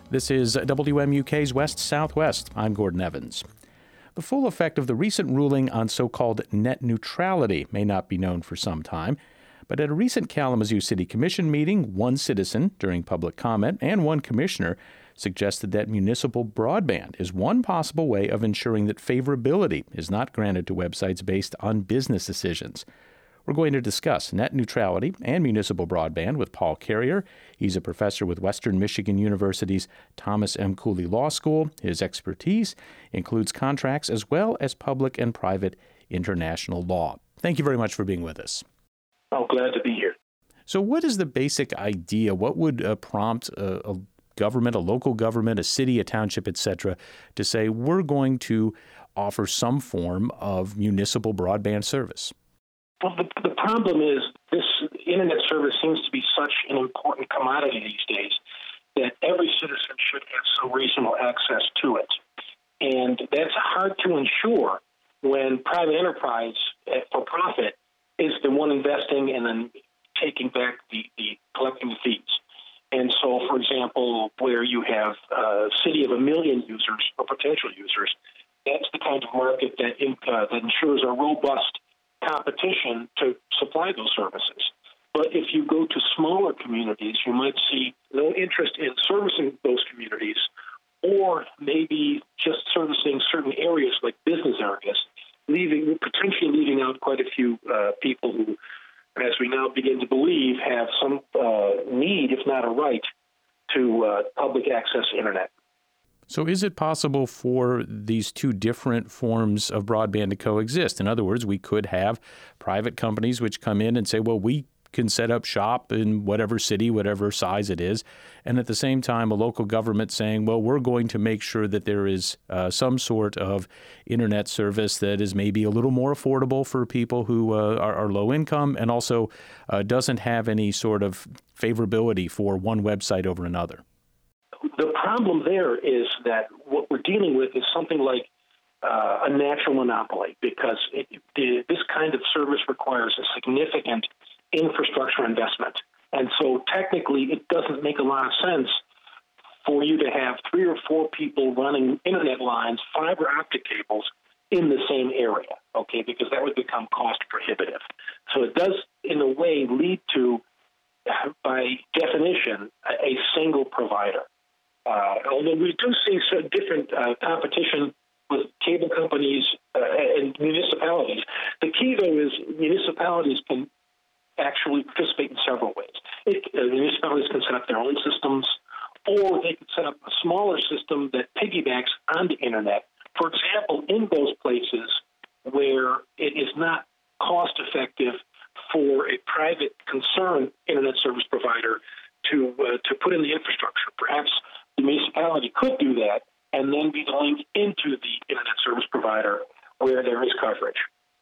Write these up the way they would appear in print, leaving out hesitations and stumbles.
This is WMUK's West Southwest. I'm Gordon Evans. The full effect of the recent ruling on so-called net neutrality may not be known for some time, but at a recent Kalamazoo City Commission meeting, one citizen, during public comment, and one commissioner suggested that municipal broadband is one possible way of ensuring that favorability is not granted to websites based on business decisions. We're going to discuss net neutrality and municipal broadband with Paul Carrier. He's a professor with Western Michigan University's Thomas M. Cooley Law School. His expertise includes contracts as well as public and private international law. Thank you very much for being with us. I'm glad to be here. So what is the basic idea? What would prompt a government, a local government, a city, a township, etc., to say we're going to offer some form of municipal broadband service? Well, the problem is this internet service seems to be such an important commodity these days that every citizen should have some reasonable access to it. And that's hard to ensure when private enterprise for profit is the one investing and then taking back the collecting the fees. And so, for example, where you have a city of 1 million users or potential users, that's the kind of market that ensures a robust competition to supply those services. But if you go to smaller communities, you might see no interest in servicing those communities, or maybe just servicing certain areas like business areas, potentially leaving out quite a few people who, as we now begin to believe, have some need, if not a right, to public access internet. So is it possible for these two different forms of broadband to coexist? In other words, we could have private companies which come in and say, well, we can set up shop in whatever city, whatever size it is, and at the same time a local government saying, well, we're going to make sure that there is some sort of internet service that is maybe a little more affordable for people who are low income and also doesn't have any sort of favorability for one website over another. The problem there is that what we're dealing with is something like a natural monopoly, because this kind of service requires a significant infrastructure investment. And so technically it doesn't make a lot of sense for you to have 3 or 4 people running internet lines, fiber optic cables in the same area, okay, because that would become cost prohibitive. So it does, in a way, lead to, by definition, a single provider. Although we do see some different competition with cable companies and municipalities. The key, though, is municipalities can actually participate in several ways. Municipalities can set up their own systems, or they can set up a smaller system that piggybacks on the internet. For example, in those places where it is not cost-effective for a private concerned internet service provider to put in the infrastructure. Perhaps the municipality could do that and then be the link into the internet service provider where there is coverage.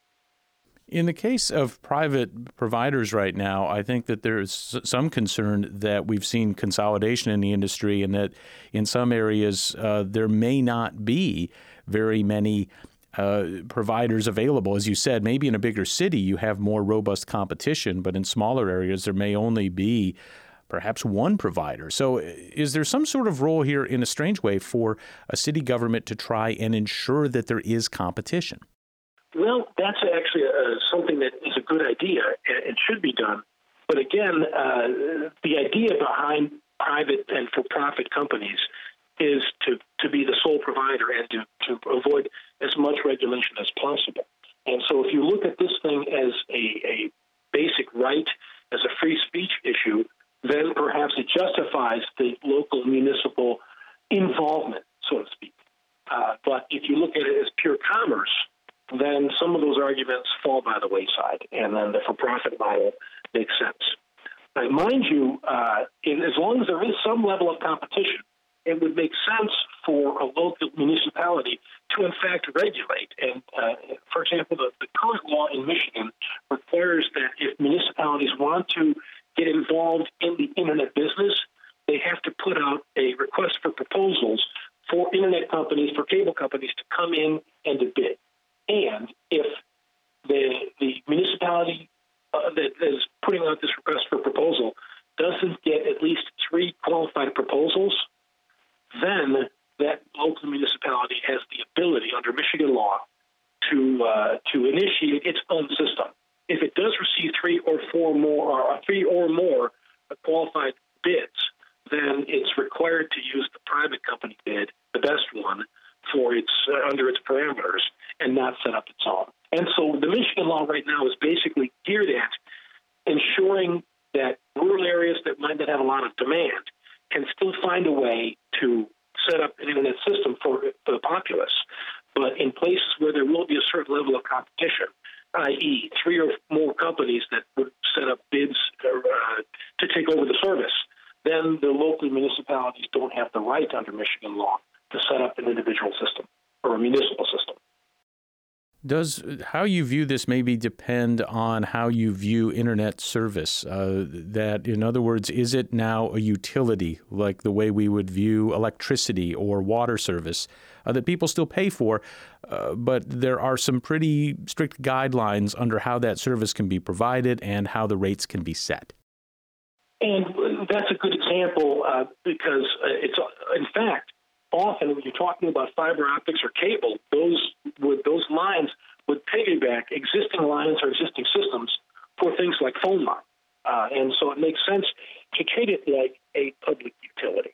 In the case of private providers right now, I think that there's some concern that we've seen consolidation in the industry and that in some areas there may not be very many providers available. As you said, maybe in a bigger city you have more robust competition, but in smaller areas there may only be perhaps one provider. So is there some sort of role here in a strange way for a city government to try and ensure that there is competition? Well, that's actually something that is a good idea and should be done. But again, the idea behind private and for-profit companies is to be the sole provider and to avoid as much regulation as possible. And so if you look at this thing as a basic right, as a free speech issue, then perhaps it justifies the local municipal involvement, so to speak. But if you look at it as pure commerce, then some of those arguments fall by the wayside, and then the for-profit model makes sense. Now, mind you, as long as there is some level of competition, it would make sense for a local municipality to, in fact, regulate. And, for example, the current law in Michigan requires that if municipalities want to get involved in the internet business, they have to put out a request for proposals for internet companies, for cable companies to come in and to bid. And if the municipality that is putting out this request for proposal doesn't get at least 3 qualified proposals, initiate its own system. If it does receive three or more qualified bids, then it's required to use the private company bid, the best one, for its under its parameters, and not set up its own. And so the Michigan law right now is basically geared at ensuring that rural areas that might not have a lot of demand can still find a way to set up an internet system for the populace. But in places where there will be a certain level of competition, i.e. three or more companies that would set up bids to take over the service, then the local municipalities don't have the right under Michigan law to set up an individual system or a municipal system. Does how you view this maybe depend on how you view internet service? That, in other words, is it now a utility like the way we would view electricity or water service that people still pay for, but there are some pretty strict guidelines under how that service can be provided and how the rates can be set? And that's a good example because it's, in fact, often when you're talking about fiber optics or cable, those lines would piggyback existing lines or existing systems for things like phone line. And so it makes sense to treat it like a public utility.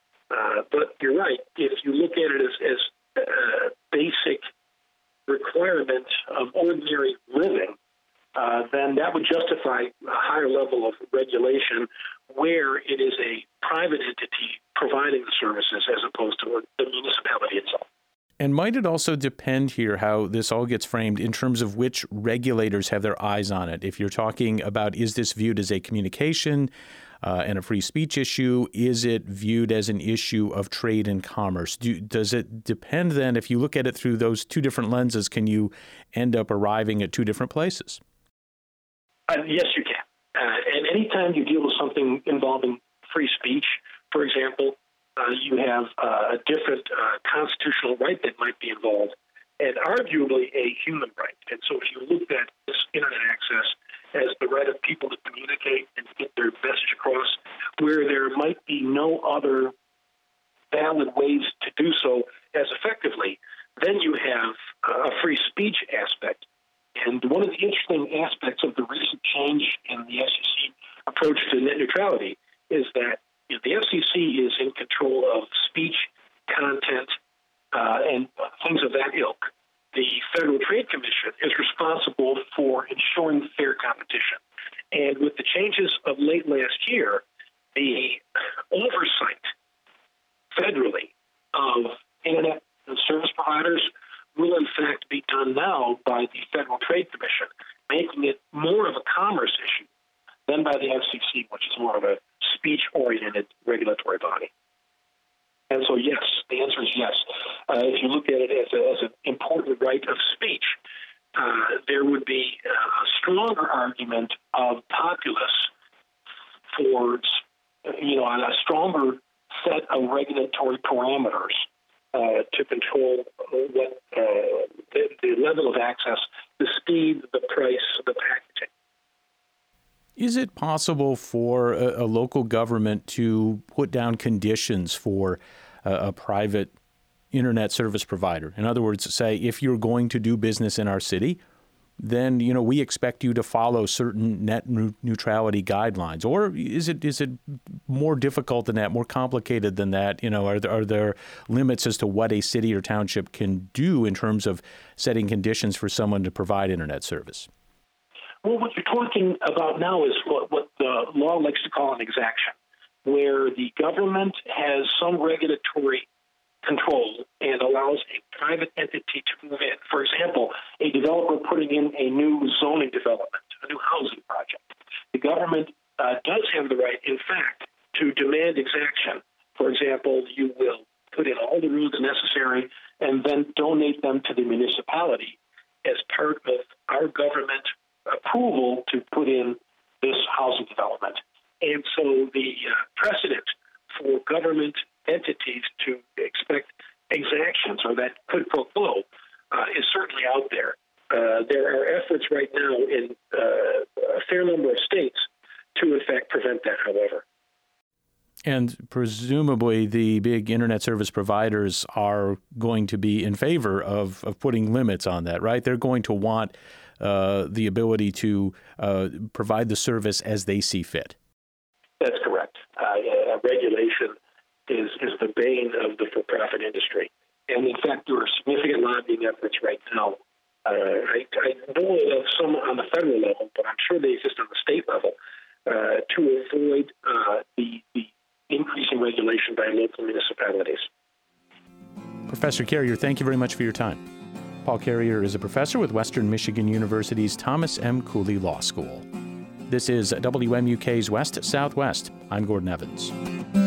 But you're right. If you look at it as a basic requirement of ordinary living, then that would justify a higher level of regulation where it is a private entity providing the services as opposed to the municipality itself. And might it also depend here how this all gets framed in terms of which regulators have their eyes on it? If you're talking about, is this viewed as a communication and a free speech issue? Is it viewed as an issue of trade and commerce? Does it depend then, if you look at it through those two different lenses, can you end up arriving at two different places? Yes, you can. And anytime you deal with something involving free speech, for example, you have a different constitutional right that might be involved, and arguably a human right. And so if you look at this internet access as the right of people to communicate and get their message across, where there might be no other valid ways to do so as effectively, then you have a free speech aspect. And one of the interesting aspects of the recent change in the FCC approach to net neutrality is that the FCC is in control of speech, content, and things of that ilk. The Federal Trade Commission is responsible for ensuring fair competition. And with the changes of late last year, the oversight federally of internet and service providers will in fact be done now by the Federal Trade Commission, making it more of a commerce issue than by the FCC, which is more of a speech-oriented regulatory body. And so, yes, the answer is yes. If you look at it as an important right of speech, there would be a stronger argument of populace for, a stronger set of regulatory parameters to control what the level of access, the speed, the price, the packaging. Is it possible for a local government to put down conditions for a private internet service provider? In other words, say, if you're going to do business in our city, then we expect you to follow certain net neutrality guidelines. Or is it more difficult than that, more complicated than that? Are there limits as to what a city or township can do in terms of setting conditions for someone to provide internet service? Well, what you're talking about now is what the law likes to call an exaction, where the government has some regulatory control and allows a private entity to move in. For example, a developer putting in a new zoning development, a new housing project. The government does have the right, in fact, to demand exaction. For example, you will put in all the rules necessary and then donate them to the municipality as part of our government approval to put in this housing development. And so the precedent for government entities to expect exactions or that quid pro quo is certainly out there. There are efforts right now in a fair number of states to, in fact, prevent that, however. And presumably the big internet service providers are going to be in favor of putting limits on that, right? They're going to want the ability to provide the service as they see fit. That's correct. Regulation is the bane of the for-profit industry. And in fact, there are significant lobbying efforts right now. I know of some on the federal level, but I'm sure they exist on the state level to avoid the increasing regulation by local municipalities. Professor Carrier, thank you very much for your time. Paul Carrier is a professor with Western Michigan University's Thomas M. Cooley Law School. This is WMUK's West Southwest. I'm Gordon Evans.